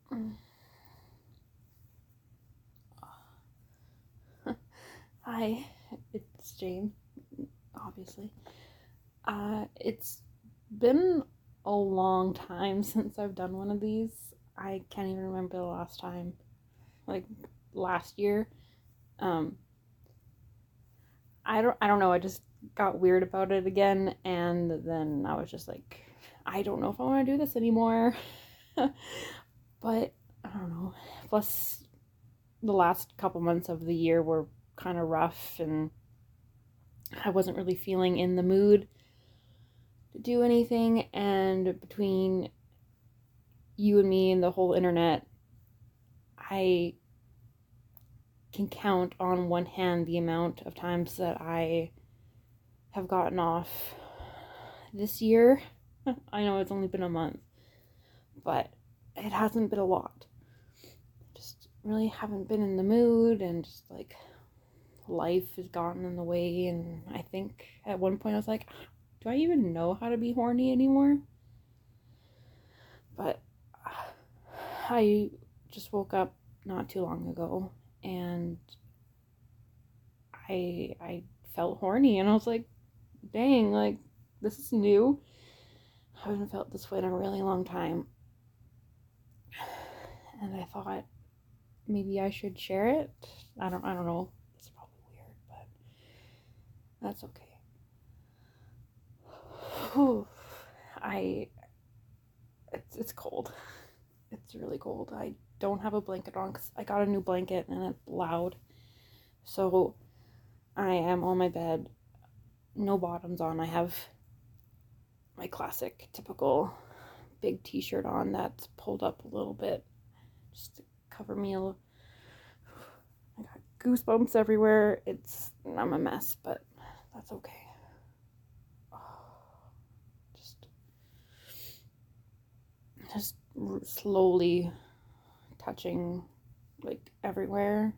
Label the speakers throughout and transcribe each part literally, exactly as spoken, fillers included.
Speaker 1: Hi, it's Jane, obviously. Uh, it's been a long time since I've done one of these. I can't even remember the last time. Like last year. Um, I don't I don't know, I just got weird about it again and then I was just like I don't know if I want to do this anymore. But I don't know. Plus the last couple months of the year were kind of rough and I wasn't really feeling in the mood to do anything. And between you and me and the whole internet, I can count on one hand the amount of times that I have gotten off this year. I know it's only been a month, but it hasn't been a lot. Just really haven't been in the mood, and just like life has gotten in the way. And I think at one point I was like, do I even know how to be horny anymore? But I just woke up not too long ago and I I felt horny and I was like, dang, like this is new. I haven't felt this way in a really long time. And I thought maybe I should share it. I don't I don't know. It's probably weird, but that's okay. Whew. I it's it's cold. It's really cold. I don't have a blanket on because I got a new blanket and it's loud. So I am on my bed, no bottoms on. I have my classic, typical big t-shirt on that's pulled up a little bit just to cover me a little. I got goosebumps everywhere. It's, I'm a mess, but that's okay. Just, just slowly touching like everywhere.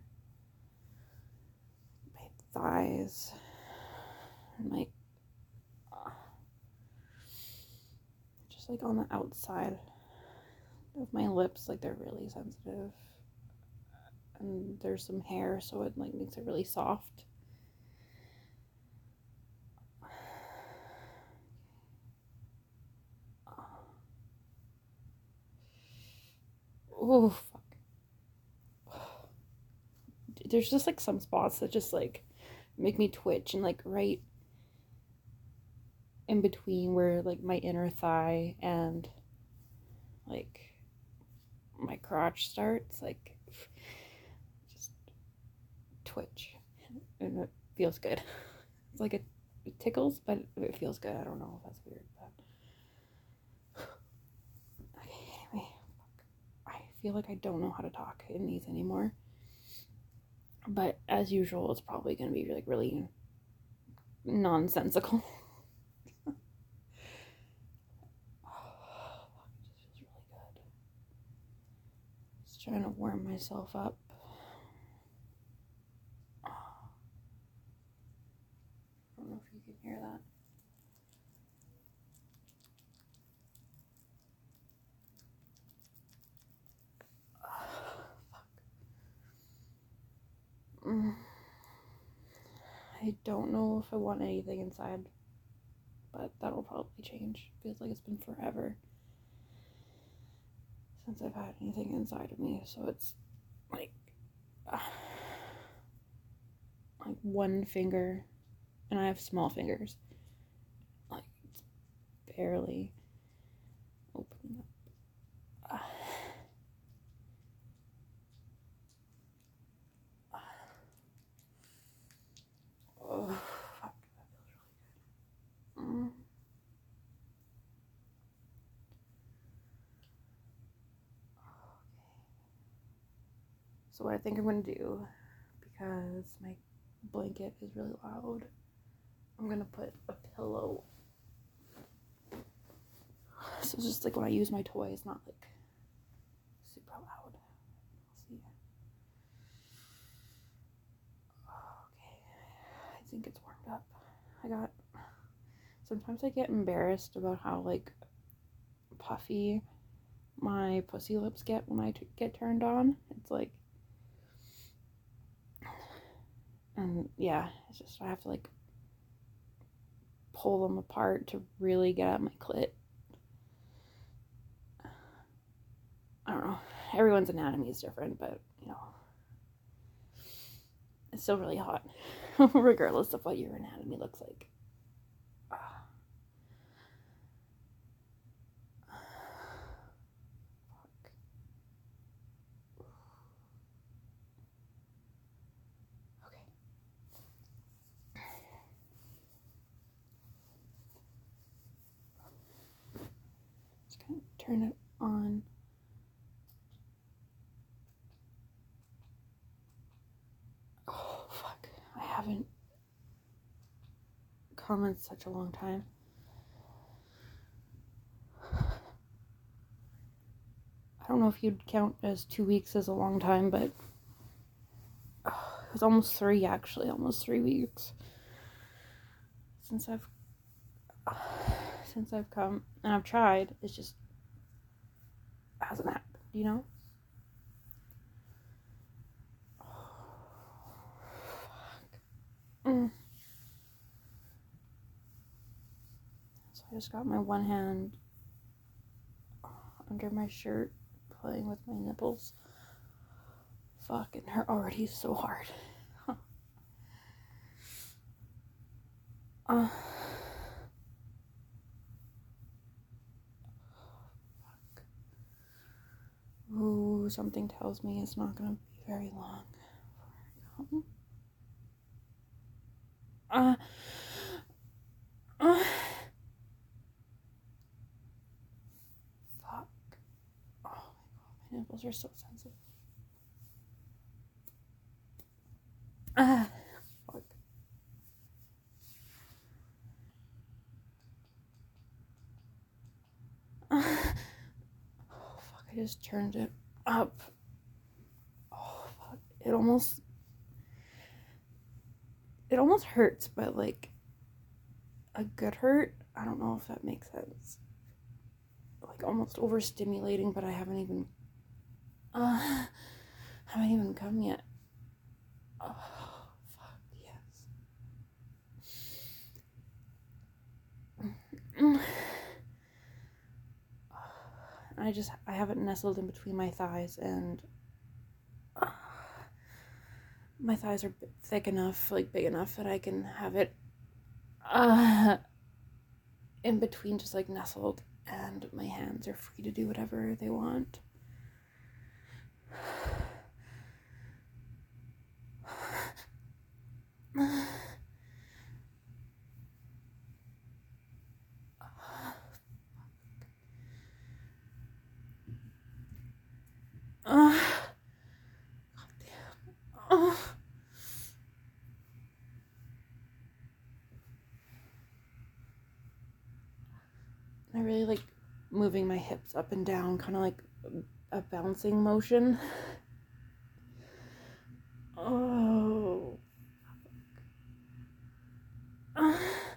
Speaker 1: My thighs, my, just like on the outside of my lips, like they're really sensitive. And there's some hair, so it like makes it really soft. Oh fuck. There's just like some spots that just like make me twitch, and like right in between where like my inner thigh and like my crotch starts, like just twitch, and it feels good. It's like it, it tickles, but it feels good. I don't know if that's weird, but okay. Anyway, I feel like I don't know how to talk in these anymore. But as usual, it's probably gonna be like really nonsensical. Oh, it just feels really good. Just trying to warm myself up. I don't know if you can hear that. Mm. I don't know if I want anything inside, but that'll probably change. Feels like it's been forever since I've had anything inside of me, so it's like uh, like one finger, and I have small fingers. Like it's barely opening up. Uh, oh, fuck. That feels really good. Mm. So what I think I'm gonna do, because my blanket is really loud, I'm gonna put a pillow. So it's just like when I use my toy, it's not like super loud. Let's see. Okay, I think it's warmed up. I got. Sometimes I get embarrassed about how like puffy my pussy lips get when I t- get turned on. It's like, and yeah, it's just, I have to like pull them apart to really get at my clit. I don't know. Everyone's anatomy is different, but you know, it's still really hot, regardless of what your anatomy looks like. Turn it on. Oh, fuck. I haven't come in such a long time. I don't know if you'd count as two weeks as a long time, but oh, it was almost three, actually. Almost three weeks since I've since I've come. And I've tried. It's just hasn't happened, you know? Mm. So I just got my one hand under my shirt playing with my nipples. Fuck, and they're already so hard. Huh. Uh, fuck. Ooh, something tells me it's not gonna be very long before I come. Uh, uh, fuck. Oh my god, my nipples are so sensitive. Ah, uh, fuck. Uh, oh, fuck, I just turned it up. Oh, fuck. It almost, it almost hurts, but like a good hurt. I don't know if that makes sense. Like almost overstimulating, but I haven't even, uh, haven't even come yet. Oh, fuck, yes. I just, I have it nestled in between my thighs, and uh, my thighs are thick enough, like big enough that I can have it uh, in between, just like nestled, and my hands are free to do whatever they want. Uh, God damn. Uh. I really like moving my hips up and down, kind of like a bouncing motion. Oh. Uh.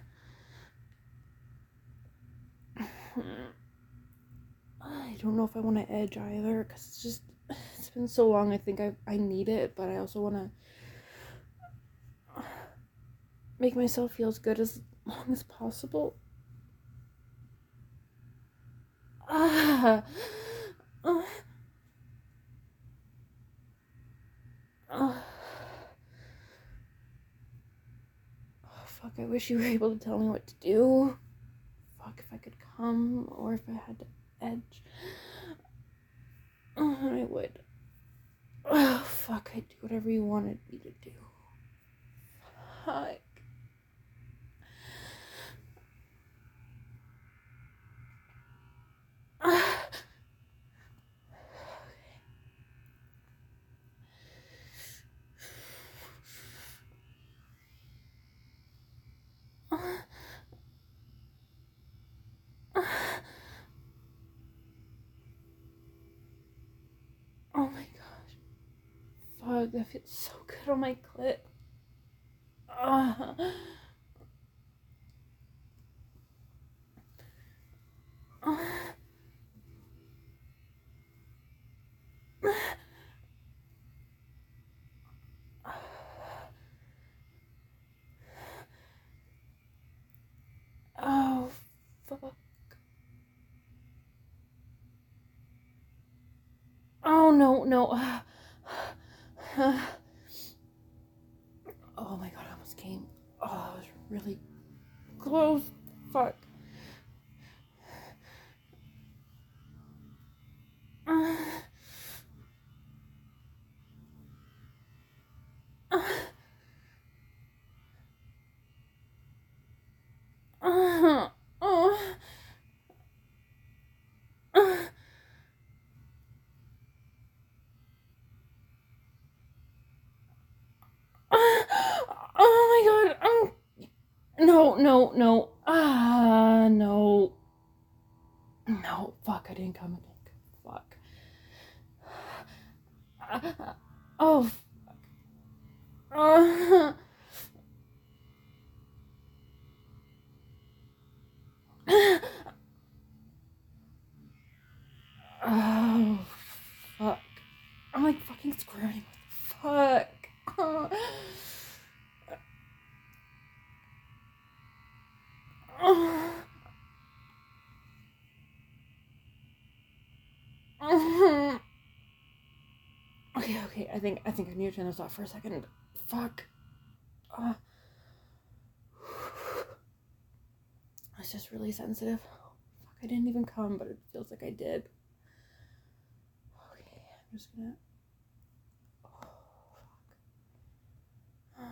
Speaker 1: I don't know if I want to edge either, because it's just, it's been so long. I think I, I need it, but I also want to make myself feel as good as long as possible. Ah. Uh. Uh. Oh, fuck, I wish you were able to tell me what to do. Fuck, if I could come, or if I had to edge. Oh, I would. Oh, fuck, I'd do whatever you wanted me to do. Fuck. Oh my gosh. Fuck, that feels so good on my clit. Uh. Uh. no, no. Oh my god, I almost came. Oh, it was really close. Fuck. Uh, uh, uh, uh, uh, oh my god. Um, no, no, no. Ah, uh, no. No, fuck, I didn't come. I didn't come. Fuck. Uh, oh, uh, oh, fuck. I'm like fucking squirming. Fuck. Uh, uh, uh, okay, okay. I think I think I need to turn this off for a second. Fuck. Uh, it's just really sensitive. Fuck, I didn't even come, but it feels like I did. Okay, I'm just gonna. Oh, fuck.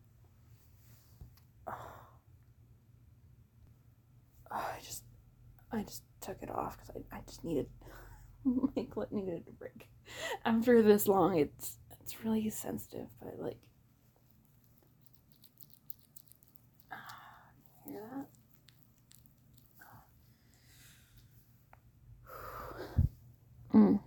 Speaker 1: Oh, I just, I just took it off because I, I just needed, my clit needed a break. After this long, it's, it's really sensitive, but like, hear that? Mm.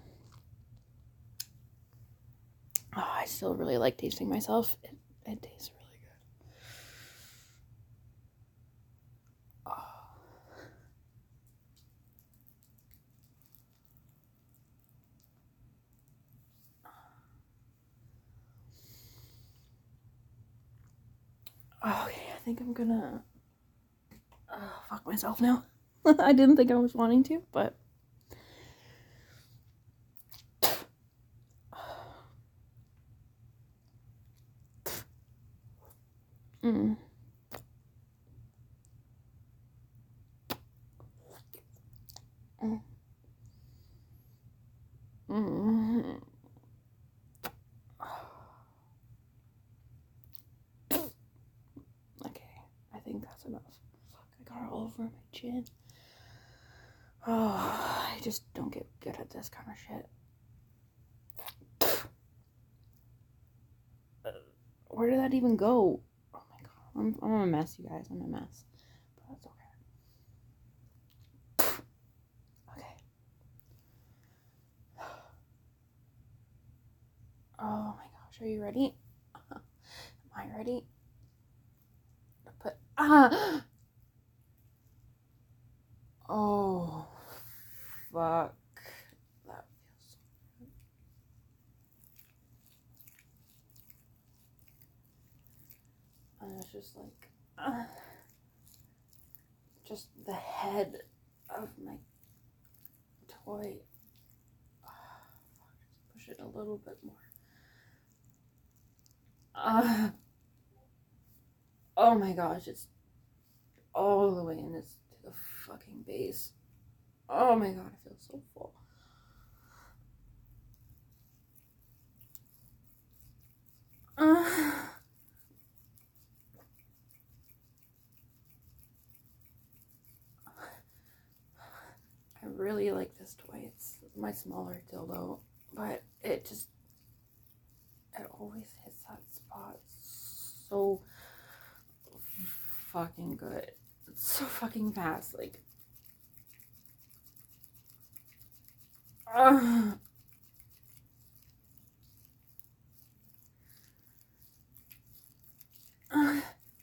Speaker 1: Oh, I still really like tasting myself. It, it tastes really good. Oh. Okay, I think I'm gonna uh, fuck myself now. I didn't think I was wanting to, but mm. Mm. Mm. Okay, I think that's enough. Fuck, I got it all over my chin. Oh, I just don't get good at this kind of shit. Where did that even go? Oh my god, I'm, I'm a mess, you guys. I'm a mess, but that's okay. Okay. Oh my gosh, are you ready? Am I ready? Put ah. Oh, fuck. That feels so good. And it's just like, uh, just the head of my toy. Oh, just push it a little bit more. Uh, oh my gosh, it's all the way in this to the fucking base. Oh my god, I feel so full. Uh, I really like this toy. It's my smaller dildo, but it just, it always hits that spot so fucking good. It's so fucking fast. Like, uh, uh,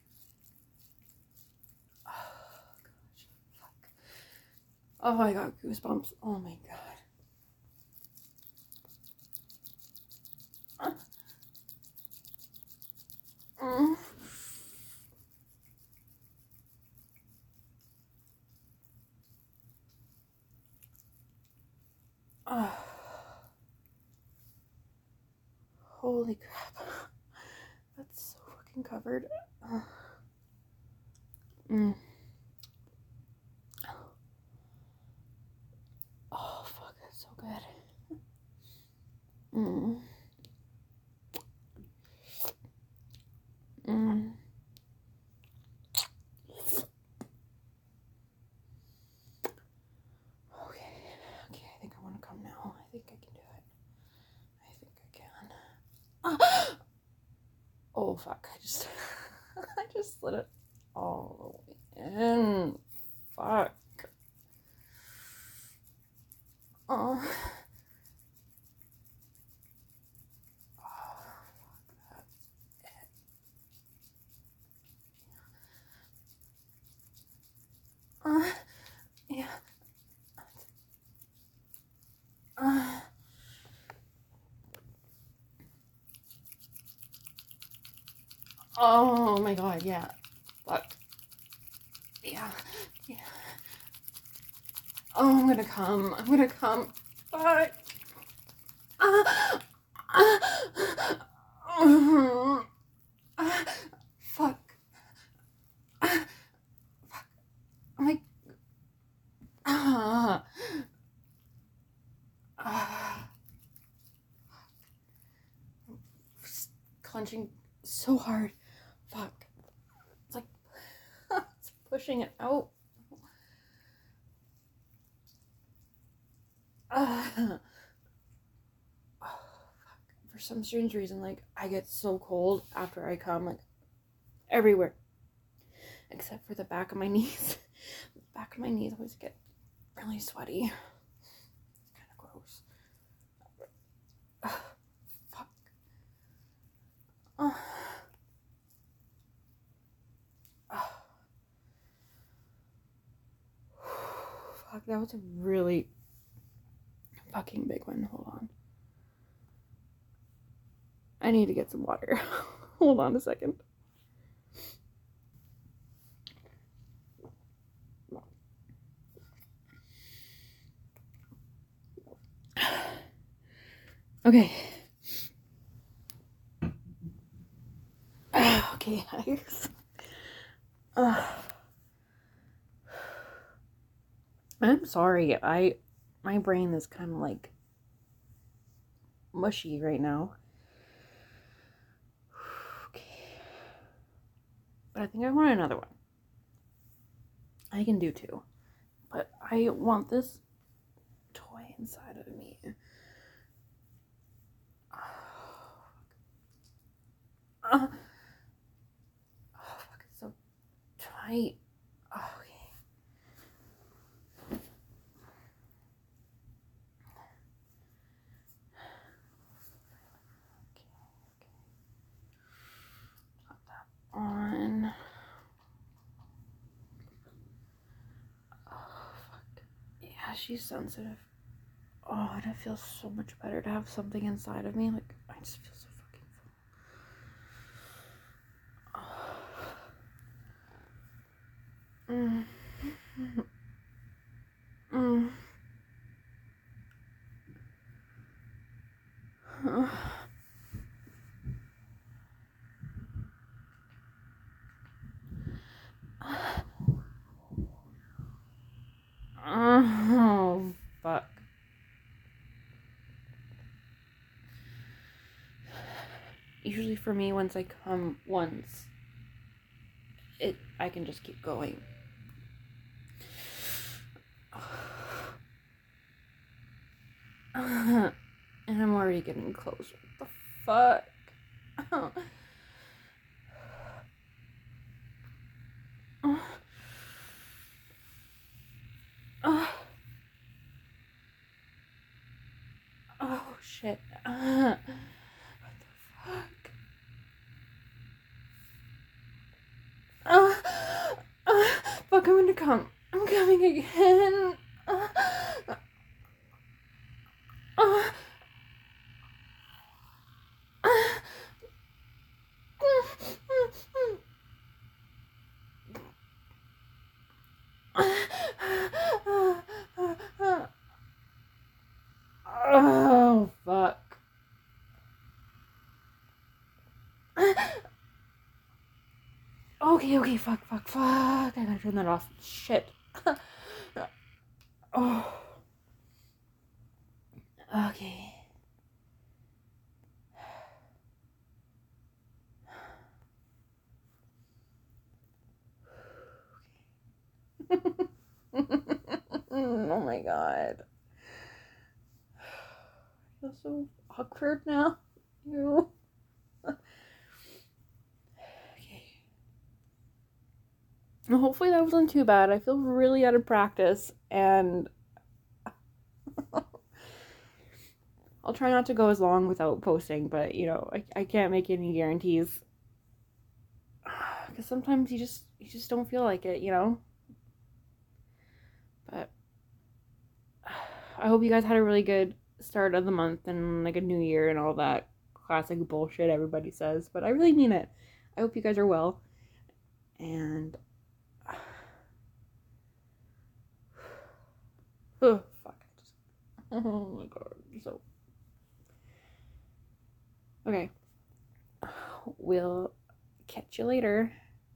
Speaker 1: oh gosh, fuck. Oh, I got goosebumps. Oh my god. Uh, uh, uh. Holy crap. That's so fucking covered. Mm. Oh, fuck, that's so good. Mm. Mm. Okay, okay, I think I want to come now. I think I can do it. I think I can. Ah! Oh, fuck, I just, I just slid it all the way in. Fuck. Oh. Uh, yeah. Uh, oh my god, yeah. Fuck. Yeah. Yeah. Oh, I'm gonna come. I'm gonna come. Fuck. Uh, uh, uh, uh, fuck. Uh, fuck. I'm like. Uh, uh, clenching so hard. Fuck. It's like it's pushing it out. Uh, oh, fuck. For some strange reason, like I get so cold after I come, like everywhere, except for the back of my knees. The back of my knees always get really sweaty. It's kind of gross. Uh, fuck. Uh, uh, fuck, that was a really fucking big one. Hold on. I need to get some water. Hold on a second. Okay. Okay, guys. Uh, I'm sorry. I my brain is kind of like mushy right now. Okay. But I think I want another one. I can do two. But I want this toy inside of me. Uh, oh, fuck, it's so tight. Oh, okay. Okay, okay. Put that on. Oh, fuck. Yeah, she's sensitive. Oh, and it feels so much better to have something inside of me. Like, I just feel so fucking full. Oh. Mm. Mm. Uh. Oh, fuck. Usually for me, once I come once, it I can just keep going. Uh, and I'm already getting closer. What the fuck? Oh. Oh. Oh. Oh, shit. Uh, what the fuck? Uh, uh, fuck, I'm gonna come. I'm coming again. Uh, uh, oh, fuck. Okay, okay, fuck, fuck, fuck. I gotta turn that off. Shit. Oh. Okay. Oh my god. I feel so awkward now. Ew. Okay. Well, hopefully that wasn't too bad. I feel really out of practice, and I'll try not to go as long without posting, but you know, I, I can't make any guarantees. Because sometimes you just you just don't feel like it, you know? But I hope you guys had a really good start of the month and like a new year and all that classic bullshit everybody says. But I really mean it. I hope you guys are well. And oh fuck. I just oh my god. So okay. We'll catch you later.